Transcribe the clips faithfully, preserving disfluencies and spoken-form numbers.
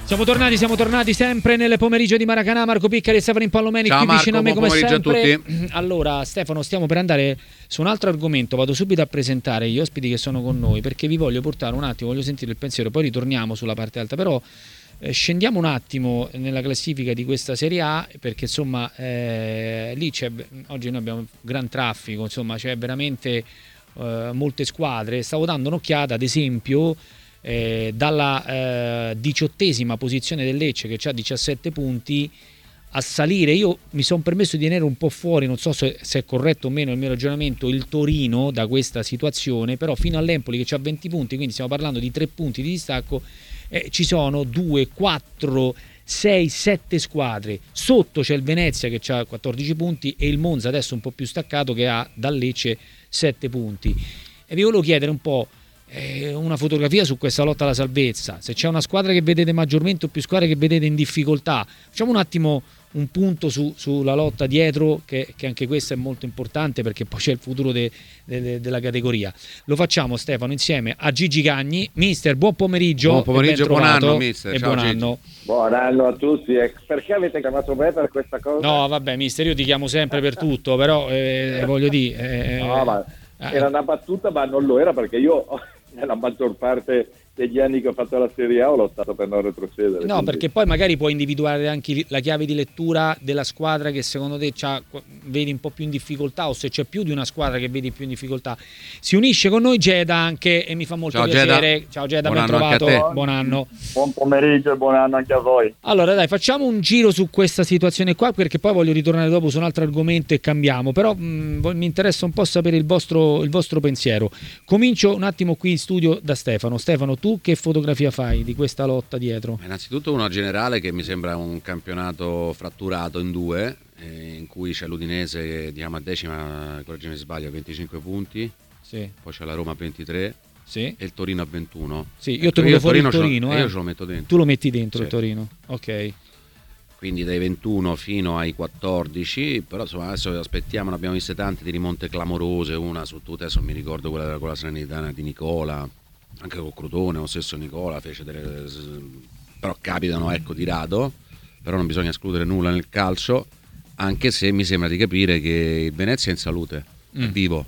Siamo tornati, siamo tornati sempre nel pomeriggio di Maracanã. Marco Piccari e Stefano Impallomeni qui Marco, vicino a me come sempre. A tutti. Allora Stefano, stiamo per andare su un altro argomento. Vado subito a presentare gli ospiti che sono con noi, perché vi voglio portare un attimo, voglio sentire il pensiero, poi ritorniamo sulla parte alta. Però eh, scendiamo un attimo nella classifica di questa Serie A, perché insomma eh, lì c'è, oggi noi abbiamo un gran traffico, insomma c'è veramente eh, molte squadre. Stavo dando un'occhiata ad esempio Eh, dalla eh, diciottesima posizione del Lecce, che ha diciassette punti, a salire. Io mi sono permesso di tenere un po' fuori, non so se, se è corretto o meno il mio ragionamento, il Torino da questa situazione, però fino all'Empoli che ha venti punti, quindi stiamo parlando di tre punti di distacco, eh, ci sono due, quattro, sei, sette squadre. Sotto c'è il Venezia che ha quattordici punti e il Monza adesso un po' più staccato che ha dal Lecce sette punti. E vi volevo chiedere un po' una fotografia su questa lotta alla salvezza, se c'è una squadra che vedete maggiormente o più squadre che vedete in difficoltà. Facciamo un attimo un punto su, sulla lotta dietro, che, che anche questo è molto importante, perché poi c'è il futuro de, de, de, della categoria. Lo facciamo, Stefano, insieme a Gigi Gagni. Mister, buon pomeriggio. Buon pomeriggio e buon anno, mister. E Ciao, buon Gigi. anno. Buon anno a tutti. Perché avete chiamato me per questa cosa? No, vabbè, mister, io ti chiamo sempre per tutto, però eh, voglio dire... Eh, no, ma era una battuta, ma non lo era, perché io... nella maggior parte degli anni che ho fatto la Serie A ho lottato per non retrocedere. No, quindi... perché poi magari puoi individuare anche la chiave di lettura della squadra che secondo te c'ha, vedi un po' più in difficoltà, o se c'è più di una squadra che vedi più in difficoltà. Si unisce con noi Geda anche e mi fa molto Ciao, piacere. Geda. Ciao Geda, buon ben trovato. Buon anno. Buon pomeriggio e buon anno anche a voi. Allora dai, facciamo un giro su questa situazione qua, perché poi voglio ritornare dopo su un altro argomento e cambiamo, però mh, mi interessa un po' sapere il vostro, il vostro pensiero. Comincio un attimo qui in studio da Stefano. Stefano, tu che fotografia fai di questa lotta dietro? Innanzitutto una generale che mi sembra un campionato fratturato in due, eh, in cui c'è l'Udinese che diciamo a decima, correggimi se sbaglio, a venticinque punti, sì. Poi c'è la Roma a ventitré, sì. E il Torino a ventuno. Sì, io ho tenuto fuori il Torino, Torino, ce eh. io ce lo metto dentro. Tu lo metti dentro, sì. Il Torino, ok. Quindi dai ventuno fino ai quattordici, però insomma adesso aspettiamo, ne abbiamo viste tante di rimonte clamorose, una su tutte, adesso mi ricordo quella con la Salernitana di Nicola, anche con Crotone, lo stesso Nicola fece delle... però capitano, ecco, di rado, però non bisogna escludere nulla nel calcio, anche se mi sembra di capire che il Venezia è in salute, mm. è vivo,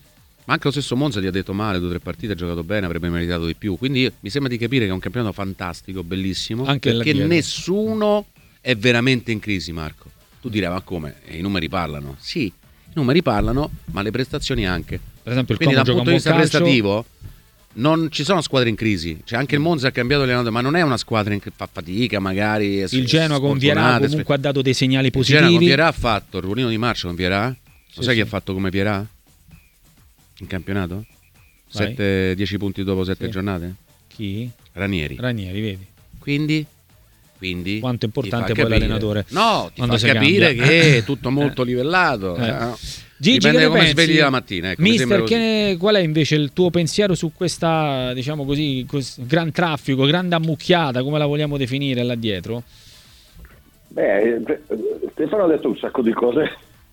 ma anche lo stesso Monza ti ha detto male, due o tre partite ha giocato bene, avrebbe meritato di più, quindi mi sembra di capire che è un campionato fantastico, bellissimo, anche perché nessuno è veramente in crisi. Marco, tu direi, ma come? E i numeri parlano? Sì, i numeri parlano, ma le prestazioni anche. Per esempio il quindi Como dal punto di vista calcio... prestativo non ci sono squadre in crisi, cioè anche il Monza ha cambiato allenatore, ma non è una squadra che fa fatica, magari il Genoa con Vierà comunque ha dato dei segnali positivi. Il Genoa con Vierà ha fatto il ruolino di marcia con Vierà, lo sì, sai sì. chi ha fatto come Vierà in campionato? sette dieci punti dopo sette sì. giornate? Chi? Ranieri. Ranieri, vedi? Quindi Quindi quanto è importante poi capire. l'allenatore. No, ti quando fa capire cambia. che è tutto molto eh. livellato. Eh. Eh. Gigi, dipende che come pensi? svegli la mattina. Ecco, Mister, che, qual è invece il tuo pensiero su questa, diciamo così, cos, gran traffico, grande ammucchiata, come la vogliamo definire là dietro? Beh, Stefano ha detto un sacco di cose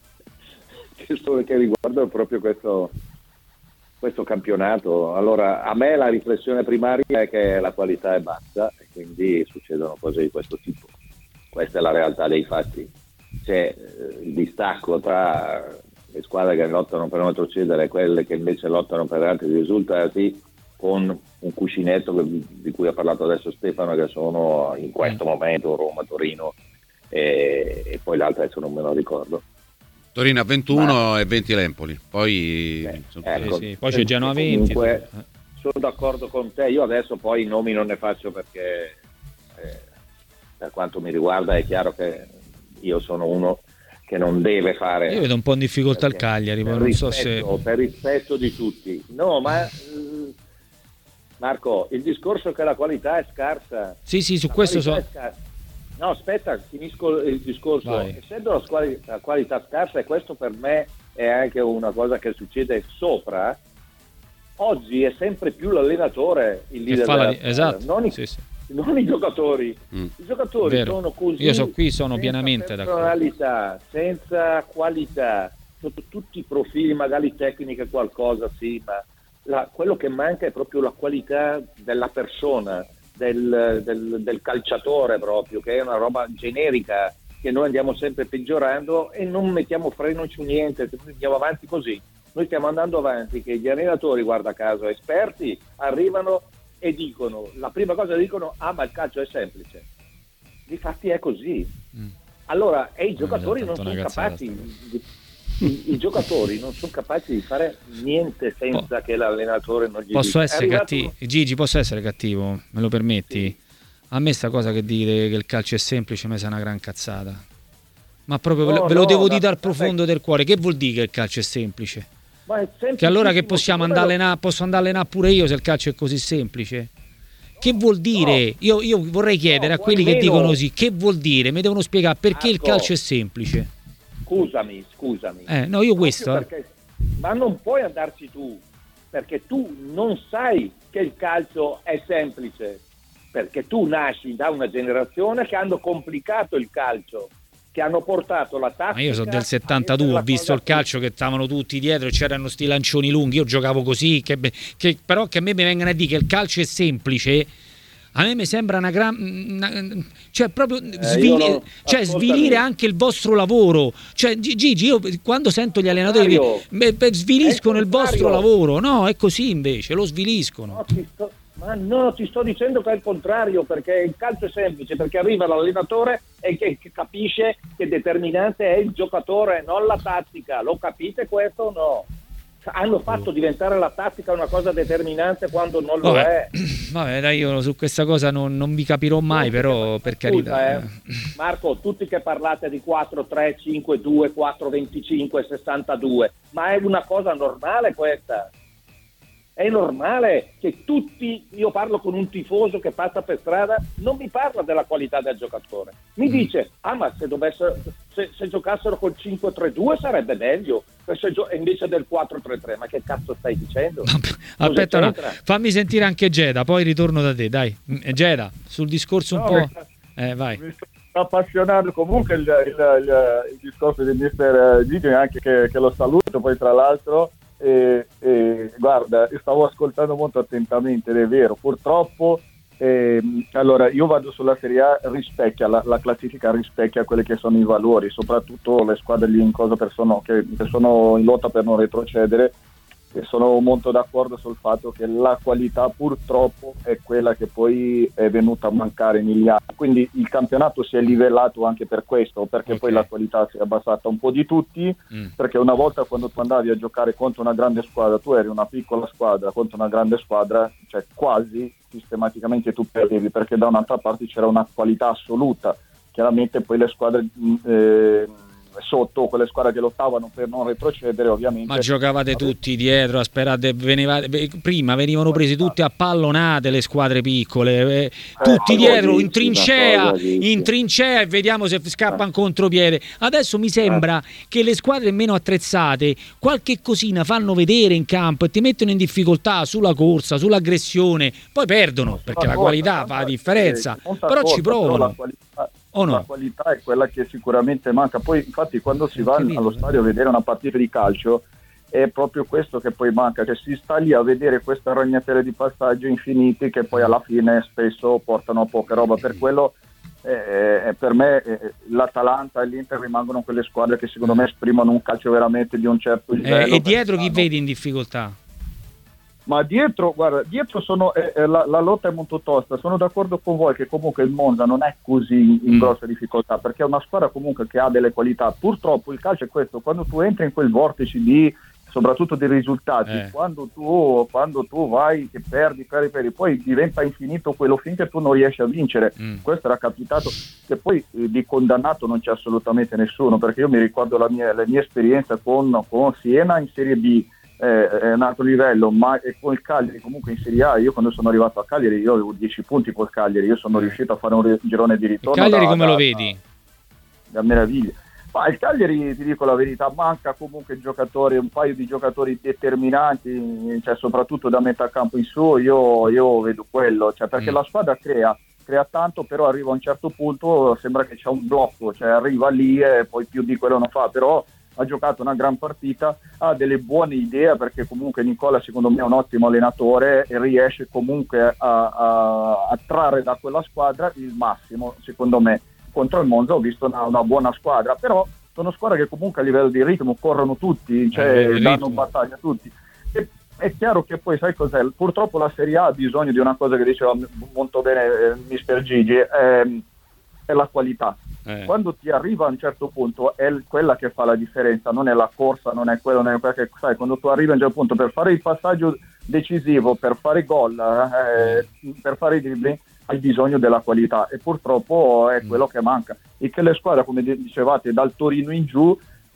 che riguardano proprio questo, questo campionato. Allora, a me la riflessione primaria è che la qualità è bassa e quindi succedono cose di questo tipo. Questa è la realtà dei fatti. C'è eh, il distacco tra le squadre che lottano per non retrocedere e quelle che invece lottano per altri risultati, con un cuscinetto di cui ha parlato adesso Stefano, che sono in questo momento Roma, Torino e, e poi l'altra adesso non me lo ricordo. Torino a ventuno Ma... e venti l'Empoli, poi, Beh, sono... ecco, sì, sì. Poi c'è Genoa venti. Comunque sono d'accordo con te, io adesso poi i nomi non ne faccio perché eh, per quanto mi riguarda è chiaro che io sono uno che non deve fare. Io vedo un po' in difficoltà il Cagliari, per non rispetto, so se per rispetto di tutti. No, ma mh, Marco, il discorso che la qualità è scarsa. Sì, sì, su la questo so. No, aspetta, finisco il discorso. Vai. Essendo la, squali- la qualità scarsa, e questo per me è anche una cosa che succede sopra, oggi è sempre più l'allenatore il leader fa la... della squadra, esatto. non i, sì, sì. non i giocatori. Mm. I giocatori Vero. sono così. Io so qui sono senza pienamente d'accordo. personalità, senza qualità, sotto tutti i profili, magari tecniche qualcosa, sì, ma la, quello che manca è proprio la qualità della persona, del, del, del calciatore proprio, che è una roba generica, che noi andiamo sempre peggiorando e non mettiamo freno su niente, andiamo avanti così. Noi stiamo andando avanti, che gli allenatori, guarda caso, esperti, arrivano e dicono, la prima cosa dicono, ah ma il calcio è semplice. Difatti è così. Mm. Allora, e i giocatori non sono capaci, di, i, i giocatori non sono capaci di fare niente senza oh. che l'allenatore non gli Posso dica. essere arrivato... cattivo? Gigi, posso essere cattivo? Me lo permetti? Sì. A me sta cosa che dite che il calcio è semplice mi sa una gran cazzata. Ma proprio no, ve lo, ve lo no, devo dire dal profondo del cuore. Che vuol dire che il calcio è semplice? Ma è che allora che possiamo andare a allenare, posso andare a allenare pure io se il calcio è così semplice? Che vuol dire? No. Io, io vorrei chiedere no, a quelli che dicono così, che vuol dire? Mi devono spiegare perché Marco, il calcio è semplice. Scusami, scusami. Eh, no, io questo. Perché, eh. Ma non puoi andarci tu, perché tu non sai che il calcio è semplice, perché tu nasci da una generazione che hanno complicato il calcio, che hanno portato la tattica. Ma io sono del settantadue, ho visto il calcio più. Che stavano tutti dietro e c'erano sti lancioni lunghi, io giocavo così, che, che, però che a me mi vengano a dire che il calcio è semplice, a me mi sembra una gran una, cioè proprio eh, svili, non, cioè svilire anche il vostro lavoro. Cioè Gigi, io quando sento gli allenatori che sviliscono il, il vostro lavoro, no, è così invece, lo sviliscono. No, ti sto, ma no, ti sto dicendo che è il contrario, perché il calcio è semplice, perché arriva l'allenatore e che, che capisce che determinante è il giocatore, non la tattica. Lo capite questo o no? Hanno fatto diventare la tattica una cosa determinante quando non lo vabbè, è. Vabbè, dai, io su questa cosa non, non vi capirò mai, no, però per scusa, carità. Eh. Marco, tutti che parlate di quattro tre cinque due quattro venticinque sessantadue, ma è una cosa normale questa? È normale che tutti, io parlo con un tifoso che passa per strada, non mi parla della qualità del giocatore, mi dice, ah ma se dovessero, se, se giocassero col cinque tre due sarebbe meglio, se gio- invece del quattro tre tre, ma che cazzo stai dicendo? Aspetta, no, fammi sentire anche Geda, poi ritorno da te, dai. Geda, sul discorso un no, po'... Eh, vai. Mi sto appassionando comunque il, il, il, il discorso di mister Gigi, anche che, che lo saluto poi tra l'altro. E, e guarda, io stavo ascoltando molto attentamente ed è vero, purtroppo eh, allora io vado sulla Serie A, rispecchia la, la classifica, rispecchia quelli che sono i valori, soprattutto le squadre lì in cosa per sono, che, che sono in lotta per non retrocedere, e sono molto d'accordo sul fatto che la qualità purtroppo è quella che poi è venuta a mancare negli anni, quindi il campionato si è livellato anche per questo, perché okay. poi la qualità si è abbassata un po' di tutti, mm. perché una volta quando tu andavi a giocare contro una grande squadra, tu eri una piccola squadra contro una grande squadra, cioè quasi sistematicamente tu perdevi, perché da un'altra parte c'era una qualità assoluta, chiaramente poi le squadre eh, sotto, quelle squadre che lottavano per non retrocedere ovviamente. Ma giocavate tutti dietro, sperate, venivate, prima venivano presi tutti a pallonate le squadre piccole, eh, tutti eh, dietro dici, in trincea in trincea e vediamo se scappa un contropiede. Adesso mi sembra eh. che le squadre meno attrezzate qualche cosina fanno vedere in campo e ti mettono in difficoltà sulla corsa, sull'aggressione, poi perdono perché la qualità fa la differenza, però ci provano. Oh no. La qualità è quella che sicuramente manca. Poi infatti quando si va allo stadio a vedere una partita di calcio è proprio questo che poi manca, che si sta lì a vedere queste ragnatele di passaggio infiniti che poi alla fine spesso portano a poca roba. Per quello eh, per me eh, l'Atalanta e l'Inter rimangono quelle squadre che secondo me esprimono un calcio veramente di un certo livello. Eh, e dietro chi vedi in difficoltà? Ma dietro, guarda, dietro sono, eh, la, la lotta è molto tosta. Sono d'accordo con voi che comunque il Monza non è così in mm. grossa difficoltà, perché è una squadra comunque che ha delle qualità. Purtroppo il calcio è questo, quando tu entri in quel vortice di, soprattutto dei risultati, eh. quando, tu, quando tu vai e perdi, perdi, perdi, poi diventa infinito quello finché tu non riesci a vincere. Mm. Questo era capitato, che poi eh, di condannato non c'è assolutamente nessuno, perché io mi ricordo la mia, la mia esperienza con, con Siena in Serie B, Eh, è un altro livello, ma e con il Cagliari comunque in Serie A. Io quando sono arrivato a Cagliari io avevo dieci punti col Cagliari, io sono riuscito a fare un re- girone di ritorno. Il Cagliari da, come da, lo vedi? Da, da meraviglia. Ma il Cagliari, ti dico la verità, manca comunque giocatori, un paio di giocatori determinanti, cioè soprattutto da metà campo in su. Io, io vedo quello, cioè perché mm. la squadra crea crea tanto, però arriva a un certo punto, sembra che c'è un blocco, cioè arriva lì e poi più di quello non fa, però ha giocato una gran partita, ha delle buone idee, perché comunque Nicola secondo me è un ottimo allenatore e riesce comunque a, a, a trarre da quella squadra il massimo. Secondo me contro il Monza ho visto una, una buona squadra, però sono squadre che comunque a livello di ritmo corrono tutti, cioè eh, danno battaglia tutti. E è chiaro che poi sai cos'è? Purtroppo la Serie A ha bisogno di una cosa che diceva molto bene eh, mister Gigi, è, è la qualità. Eh. Quando ti arriva a un certo punto è quella che fa la differenza, non è la corsa, non è quello, non è perché sai, quando tu arrivi a un certo punto per fare il passaggio decisivo, per fare gol, eh, per fare i dribbling, hai bisogno della qualità, e purtroppo è quello che manca, e che le squadre, come dicevate, dal Torino in giù,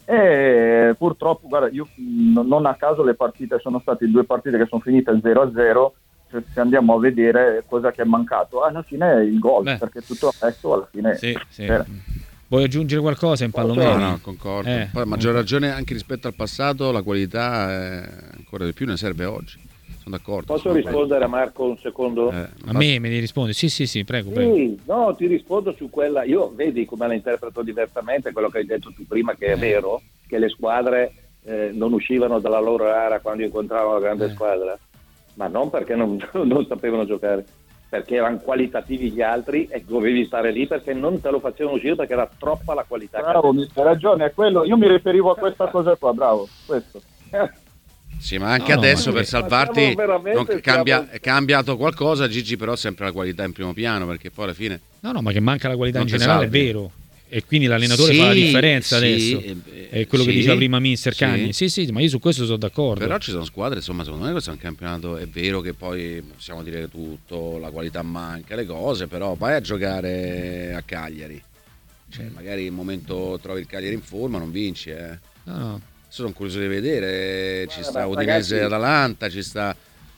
e purtroppo, guarda, io non a caso le partite sono state due partite che sono finite zero a zero. Se andiamo a vedere cosa che è mancato, alla fine è il gol. Beh, perché tutto il resto alla fine sì, sì. Vuoi aggiungere qualcosa in Pallomero? No, no, concordo. Eh. Poi a maggior ragione anche rispetto al passato la qualità è ancora di più ne serve oggi. Sono d'accordo. Posso sono rispondere d'accordo. a Marco un secondo? Eh, a me me ne rispondi? Sì, sì, sì, prego, sì, prego. No, ti rispondo su quella. Io vedi come la interpreto diversamente, quello che hai detto tu prima, che è eh. vero, che le squadre eh, non uscivano dalla loro area quando incontravano la grande eh. squadra. Ma non perché non, non sapevano giocare, perché erano qualitativi gli altri e dovevi stare lì perché non te lo facevano uscire perché era troppa la qualità. Bravo, hai ragione, è quello. Io mi riferivo a questa cosa qua, bravo, questo. Sì, ma anche no, adesso no, per salvarti non cambia, è cambiato qualcosa, Gigi, però sempre la qualità in primo piano, perché poi alla fine... No, no, ma che manca la qualità in generale, salvi. È vero. E quindi l'allenatore sì, fa la differenza sì, adesso eh, è quello sì, che diceva prima mister Cagni sì. sì sì ma io su questo sono d'accordo, però ci sono squadre, insomma, secondo me questo è un campionato, è vero che poi possiamo dire tutto, la qualità manca, le cose, però vai a giocare a Cagliari, cioè magari in un momento trovi il Cagliari in forma, non vinci, eh. no no sono curioso di vedere, ci ah, sta Udinese Atalanta, ci sta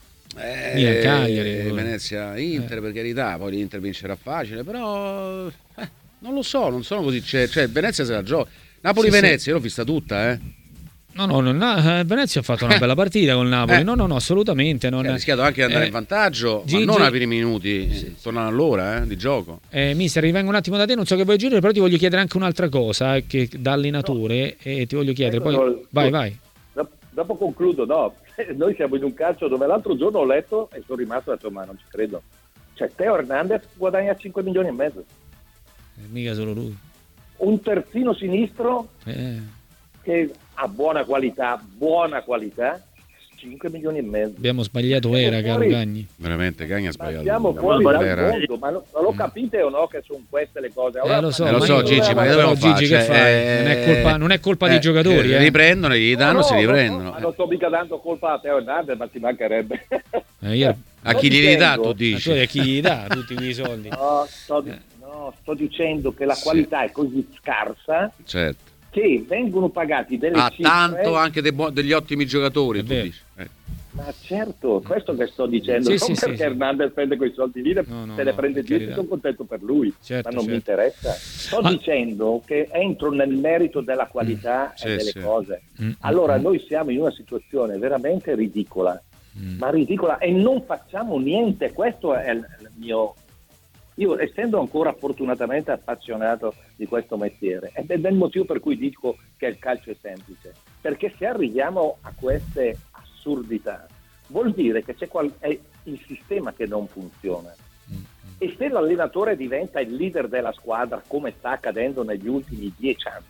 eh, Cagliari, Venezia Inter, eh. per carità, poi l'Inter vincerà facile, però eh. non lo so, non sono così. Cioè, cioè Venezia se la gioca. Napoli-Venezia, sì, sì. Io l'ho vista tutta, eh. No, no, non ha, Venezia ha fatto una bella partita con Napoli. Eh. No, no, no, assolutamente. Non ha rischiato anche di andare eh. in vantaggio, Gigi, ma non ai primi minuti, sì. tornano all'ora eh, di gioco. Eh, mister, rivengo un attimo da te, non so che vuoi aggiungere, però ti voglio chiedere anche un'altra cosa, eh, che da allenatore, no. e ti voglio chiedere, ecco, poi no, vai, vai. Dopo concludo, no. Noi siamo in un calcio dove l'altro giorno ho letto e sono rimasto e ho detto, ma non ci credo. Cioè, Teo Hernandez guadagna cinque milioni e mezzo. Eh, mica solo lui. Un terzino sinistro eh. che ha buona qualità, buona qualità, cinque milioni e mezzo. Abbiamo sbagliato era, caro Cagni. Veramente, Cagni ha sbagliato. Siamo fuori dal mondo, ma lo, ma lo capite o no che sono queste le cose? Allora, eh, lo so, eh, lo so Gigi, ma che dobbiamo fare? Gigi, che cioè, fai? Eh, non è colpa, non è colpa eh, dei giocatori. Eh, eh. Riprendono, gli danno, no, si no, riprendono. No, ma non sto mica dando colpa a Teo Hernandez, ma ci mancherebbe. Eh, io... A chi li dà, tu dici? A chi gli dà tutti quei soldi? No, sto, eh. no, sto dicendo che la sì. qualità è così scarsa. Certo. Che vengono pagati delle ah, cifre... tanto anche de bu- degli ottimi giocatori, tu dici. Eh. Ma certo, questo che sto dicendo, sì, non sì, perché sì, Hernandez prende quei soldi lì, no, no, se ne no, prende dieci, sono contento per lui, certo, ma non certo. mi interessa. Sto ah. dicendo che entro nel merito della qualità mm, e sì, delle sì. cose. Mm, allora mm, noi siamo in una situazione veramente ridicola, mm. ma ridicola, e non facciamo niente. Questo è il mio... Io, essendo ancora fortunatamente appassionato di questo mestiere, ed è il motivo per cui dico che il calcio è semplice, perché se arriviamo a queste assurdità vuol dire che c'è qual- è il sistema che non funziona. Mm-hmm. E se l'allenatore diventa il leader della squadra, come sta accadendo negli ultimi dieci anni,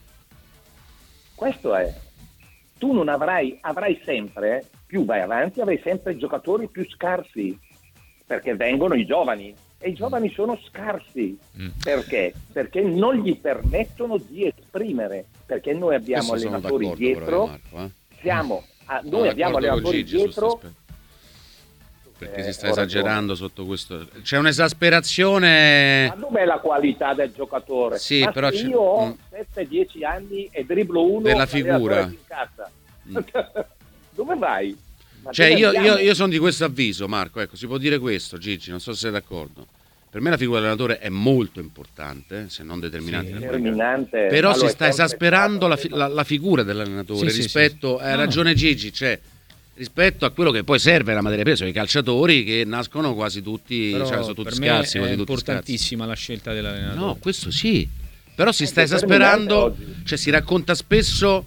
questo è, tu non avrai, avrai sempre, più vai avanti, avrai sempre giocatori più scarsi, perché vengono i giovani. E i giovani sono scarsi. Mm. Perché? Perché non gli permettono di esprimere. Perché noi abbiamo Questo allenatori dietro. Marco, eh? Siamo, a, noi abbiamo allenatori Gigi, dietro. Perché eh, si sta esagerando sotto questo. C'è un'esasperazione. Ma dov'è la qualità del giocatore? Sì, Ma però se io ho sette dieci anni e dribblo uno della figura. Mm. Dove vai? Ma cioè io, io, io sono di questo avviso, Marco, ecco, si può dire questo, Gigi, non so se sei d'accordo. Per me la figura dell'allenatore è molto importante, se non determinante, sì, determinante, però si sta esasperando la, la, la figura dell'allenatore sì, rispetto, sì, sì. hai ragione Gigi, cioè rispetto a quello che poi serve la materia prima, sono i calciatori che nascono quasi tutti, però cioè sono tutti per scarsi, me quasi è tutti importantissima scarsi. La scelta dell'allenatore. No, questo sì. Però si sta È esasperando, determinante cioè si racconta spesso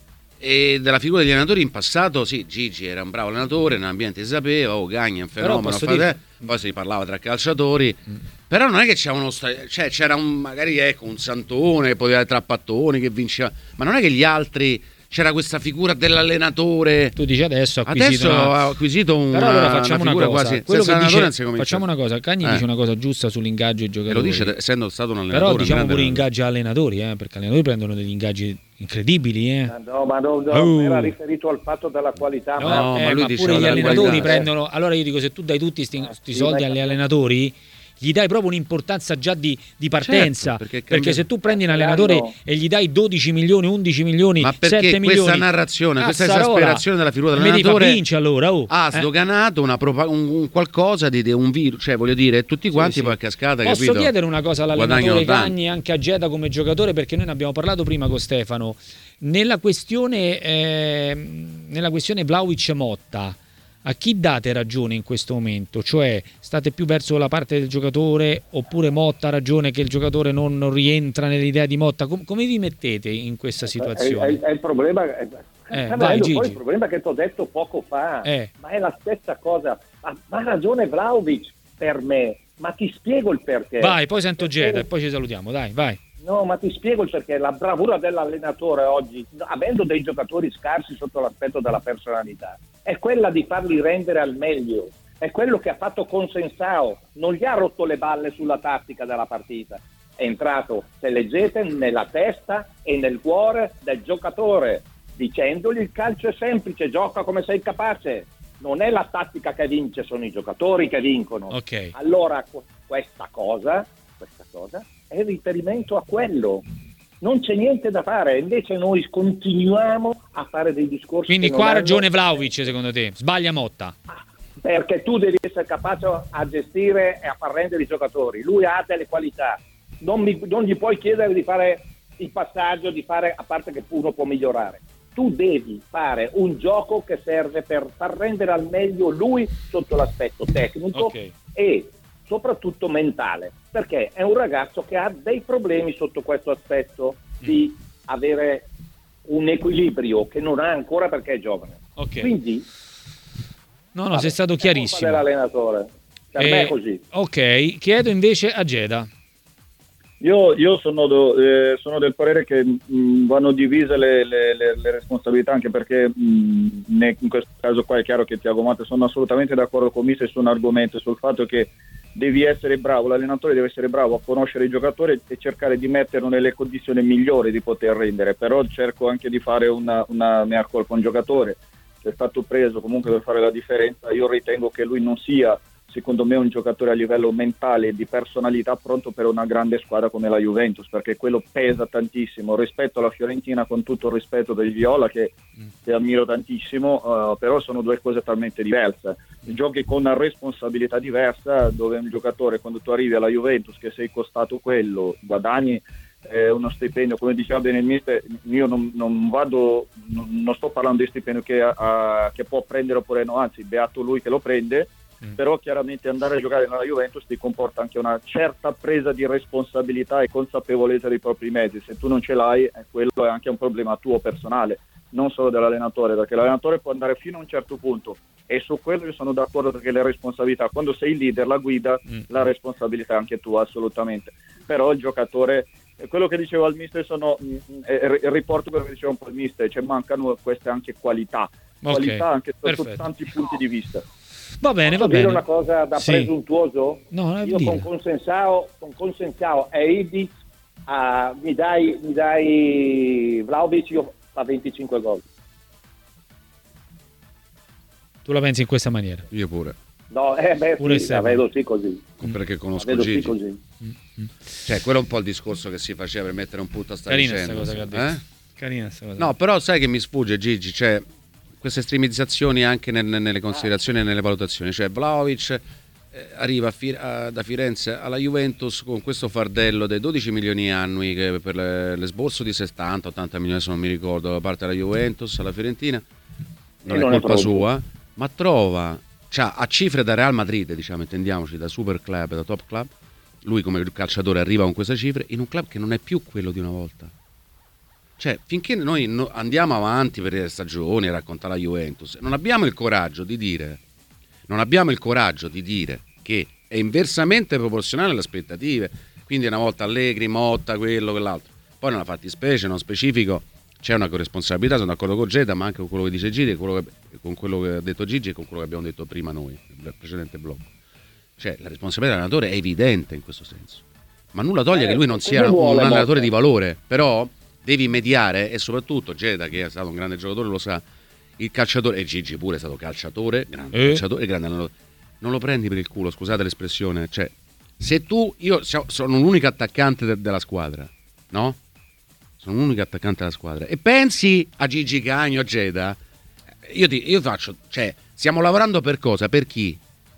e della figura degli allenatori in passato. Sì, Gigi era un bravo allenatore, nell'ambiente si sapeva, oh, Gagni è un Però fenomeno, posso fate- dire- poi si parlava tra calciatori, però non è che c'era uno sta- cioè c'era un, magari ecco un Santone che poteva tra Pattoni che vinceva, ma non è che gli altri c'era questa figura dell'allenatore. Tu dici adesso ha acquisito Adesso una- ha acquisito una, Però allora facciamo una una, figura cosa, quasi quello senza che allenatore dice, non si comincia. facciamo una cosa, Cagni Eh. dice una cosa giusta sull'ingaggio ai E giocatori. lo dice essendo stato un allenatore. Però un diciamo grande pure allenatore. ingaggi allenatori, eh, perché allenatori prendono degli ingaggi incredibili, eh. Ma no, ma no, no, Oh. era riferito al fatto della qualità. No, ma- No, eh, ma lui ma diceva pure gli della allenatori qualità. prendono. Allora io dico, se tu dai tutti Ah, questi sì, soldi ma- agli allenatori, gli dai proprio un'importanza già di, di partenza. Certo, perché perché, cambia- se tu prendi un Saranno- allenatore e gli dai dodici milioni, undici milioni, Ma perché sette questa milioni, narrazione, questa Cazzarola, esasperazione della figura mi devi far dell'allenatore vincere allora, oh. ha Eh. sdoganato una propa- un, un qualcosa di, di un virus, cioè voglio dire, tutti quanti sì. poi a cascata, Posso capito? chiedere una cosa all'allenatore Guadagnano tanto. Cagni e anche a Geda come giocatore, perché noi ne abbiamo parlato prima con Stefano. Nella questione, eh, nella questione Vlahovic-Motta, a chi date ragione in questo momento? Cioè, state più verso la parte del giocatore oppure Motta ha ragione che il giocatore non, non rientra nell'idea di Motta? Com- come vi mettete in questa È, situazione? è- è il problema. È, Eh, sta vai, venendo Gigi. poi il problema che ti ho detto poco fa, Eh. ma è la stessa cosa. Ma ma ha ragione Vlahovic per me, ma ti spiego il perché. Vai, poi sento Perché- Geda e poi ci salutiamo, dai, vai. No, ma ti spiego il perché. La bravura dell'allenatore oggi, avendo dei giocatori scarsi sotto l'aspetto della personalità, è quella di farli rendere al meglio. È quello che ha fatto Consensao, non gli ha rotto le balle sulla tattica della partita. È entrato, se leggete, nella testa e nel cuore del giocatore, dicendogli il calcio è semplice, gioca come sei capace. Non è la tattica che vince, sono i giocatori che vincono. Ok. Allora qu- questa cosa, questa cosa è riferimento a quello. Non c'è niente da fare, invece noi continuiamo a fare dei discorsi. Quindi che non qua ha hanno- ragione Vlahovic, secondo te? Sbaglia Motta? Perché tu devi essere capace a gestire e a far rendere i giocatori. Lui ha delle qualità, non, mi- non gli puoi chiedere di fare il passaggio, di fare, a parte che uno può migliorare. Tu devi fare un gioco che serve per far rendere al meglio lui sotto l'aspetto tecnico Ok. e soprattutto mentale, perché è un ragazzo che ha dei problemi sotto questo aspetto di avere un equilibrio che non ha ancora perché è giovane. Ok. Quindi No, no, vabbè, sei stato è colpa chiarissimo. dell'allenatore. Per me Eh, è così. Ok, chiedo invece a Geda. Io, io sono, do- eh, sono del parere che mh, vanno divise le, le- le- le responsabilità, anche perché mh, ne- in questo caso qua è chiaro che Thiago Motta, sono assolutamente d'accordo con Mister su un argomento, sul fatto che devi essere bravo, l'allenatore deve essere bravo a conoscere i giocatori e cercare di metterlo nelle condizioni migliori di poter rendere. Però cerco anche di fare una, una mea colpa. Un giocatore che è stato preso comunque per fare la differenza, io ritengo che lui non sia, secondo me, un giocatore a livello mentale e di personalità pronto per una grande squadra come la Juventus, perché quello pesa tantissimo rispetto alla Fiorentina, con tutto il rispetto del Viola che, che ammiro tantissimo, uh, però sono due cose talmente diverse. Giochi con una responsabilità diversa, dove un giocatore, quando tu arrivi alla Juventus che sei costato quello, guadagni eh, uno stipendio, come diceva bene il mister, io non, non vado, non, non sto parlando di stipendio che, uh, che può prendere oppure no, anzi beato lui che lo prende. Però chiaramente andare a giocare nella Juventus ti comporta anche una certa presa di responsabilità e consapevolezza dei propri mezzi. Se tu non ce l'hai, eh, quello è anche un problema tuo personale, non solo dell'allenatore, perché l'allenatore può andare fino a un certo punto e su quello io sono d'accordo, perché le responsabilità, quando sei il leader, la guida, mm. la responsabilità è anche tua, assolutamente. Però il giocatore, quello che dicevo al mister, sono eh, riporto quello che diceva un po' il mister, cioè mancano queste anche qualità, okay. qualità anche sotto Perfetto. tanti punti di vista. Va bene, va Posso dire bene. una cosa da Sì. presuntuoso? No, Io dire. con Consensao, con Consensao e Idic uh, mi dai, mi dai Vlahovic, io fa venticinque gol. Tu la pensi in questa maniera? Io pure. No, eh, beh, Pure sì, se- la vedo sì così. Perché La conosco vedo sì Gigi. così. Cioè, quello è un po' il discorso che si faceva per mettere un punto a sta Carina dicendo. questa cosa che ha detto. Eh? Carina sta cosa. No, però sai che mi sfugge, Gigi, cioè queste estremizzazioni anche nel- nelle considerazioni e nelle valutazioni. Cioè Vlahovic eh, arriva a Fi- a- da Firenze alla Juventus con questo fardello dei dodici milioni annui, che per le- l'esborso di settanta ottanta milioni, se non mi ricordo, da parte della Juventus alla Fiorentina. Non E è non è colpa pronto. sua, ma trova, cioè, a cifre da Real Madrid, diciamo, intendiamoci, da super club, da top club, lui come calciatore arriva con queste cifre in un club che non è più quello di una volta. Cioè, finché noi no, andiamo avanti per le stagioni a raccontare la Juventus, non abbiamo il coraggio di dire, non abbiamo il coraggio di dire che è inversamente proporzionale alle aspettative, quindi una volta Allegri, Motta, quello, quell'altro. Poi nella fattispecie, non specifico, c'è una corresponsabilità, sono d'accordo con Geda, ma anche con quello che dice Gigi, quello che, con quello che ha detto Gigi e con quello che abbiamo detto prima noi, nel precedente blocco. Cioè, la responsabilità dell'allenatore è evidente in questo senso. Ma nulla toglie eh, che lui non sia un allenatore di valore, però devi mediare, e soprattutto Geda, che è stato un grande giocatore, lo sa, il calciatore, e Gigi pure è stato calciatore, grande eh. calciatore, grande allenatore. Non lo prendi per il culo, scusate l'espressione, cioè, se tu, io sono l'unico attaccante de- della squadra, no? Sono l'unico attaccante della squadra, e pensi a Gigi Cagno, a Geda, io ti io faccio, cioè, stiamo lavorando per cosa? Per chi?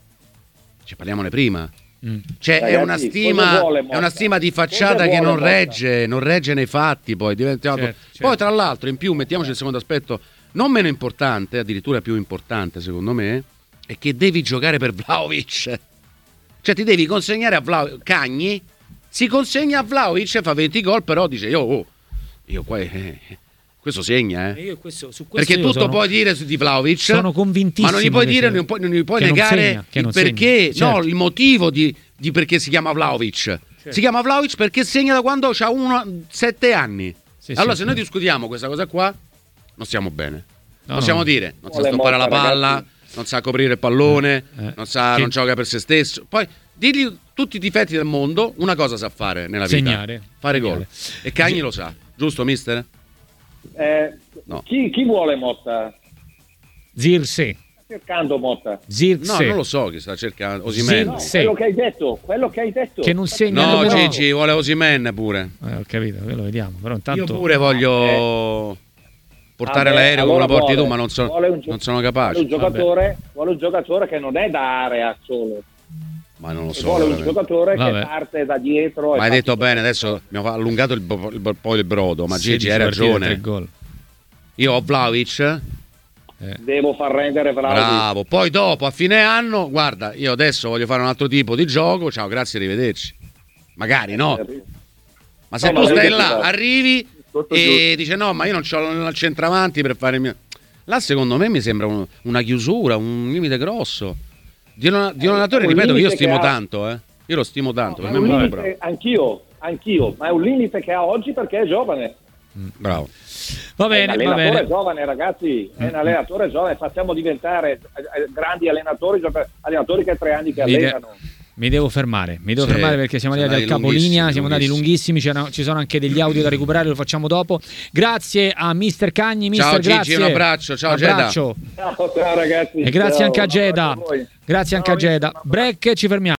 Cioè, parliamone prima. Mm. Cioè, Ragazzi, è una stima vuole, è una stima di facciata che non regge, non regge nei fatti, poi diventa certo, certo. Poi tra l'altro in più mettiamoci il secondo aspetto non meno importante, addirittura più importante secondo me, è che devi giocare per Vlahovic. Cioè ti devi consegnare a Vlahovic, Cagni si consegna a Vlahovic, fa venti gol, però dice io oh, io qua eh, questo segna, eh. Io questo, su questo perché tutto sono, puoi dire su di Vlahovic, sono convintissimo, ma non gli puoi dire, non puoi, non gli puoi negare segna, il perché, segna, certo. No, il motivo di, di perché si chiama Vlahovic. Certo. Si chiama Vlahovic perché segna da quando ha uno sette anni. Sì, allora, sì, se sì. Noi discutiamo questa cosa qua, non stiamo bene. No, Possiamo no. dire, non sa stoppare la palla, ragazzi. Non sa coprire il pallone, eh, eh. non sa, che... non gioca per se stesso. Poi digli tutti i difetti del mondo, una cosa sa fare nella vita: segnare, fare gol. E Cagni G- lo sa, giusto, mister? Eh, no. chi, chi vuole Motta? Zirse. Sta cercando Motta? Zirse. No, non lo so chi sta cercando. Osimhen. No, quello che hai detto, quello che hai detto. Che non segna. No, Gigi vuole Osimhen pure. Eh, ho capito, lo vediamo. Però intanto... Io pure voglio eh. portare ah, l'aereo allora come lo porti tu, ma non, so, gio- non sono capace. Vuole un giocatore, vuole un giocatore che non è da area solo. Ma non lo so. Vuole un giocatore Vabbè. che parte da dietro. Ma hai detto bene, adesso abbiamo allungato il, il, poi il brodo, ma Gigi hai ragione. Io ho Vlahovic. Eh. Devo far rendere Vlahovic. Bravo. Poi dopo, a fine anno, guarda, io adesso voglio fare un altro tipo di gioco. Ciao, grazie, arrivederci. Magari no. Ma se no, tu stai là, arrivi e dice no, ma io non c'ho il centravanti per fare il mio. Là secondo me mi sembra un, una chiusura, un limite grosso. Di un, di un allenatore, ripeto, che io stimo che tanto, eh. Io lo stimo tanto, no, per me è molto bravo. Anch'io, anch'io, ma è un limite che ha oggi perché è giovane. Mm, bravo. Va bene, è un allenatore va bene. giovane, ragazzi, è un allenatore giovane, facciamo diventare grandi allenatori, allenatori che ha tre anni che allenano. Mi devo fermare, mi devo sì, fermare perché siamo arrivati al capolinea, siamo andati lunghissimi, ci sono anche degli audio da recuperare, lo facciamo dopo. Grazie a mister Cagni, mister ciao grazie. Gigi, un abbraccio, ciao Geda. Ciao, ciao ragazzi. E grazie ciao, anche a Geda. Grazie ciao, anche a Geda. Break, ci fermiamo.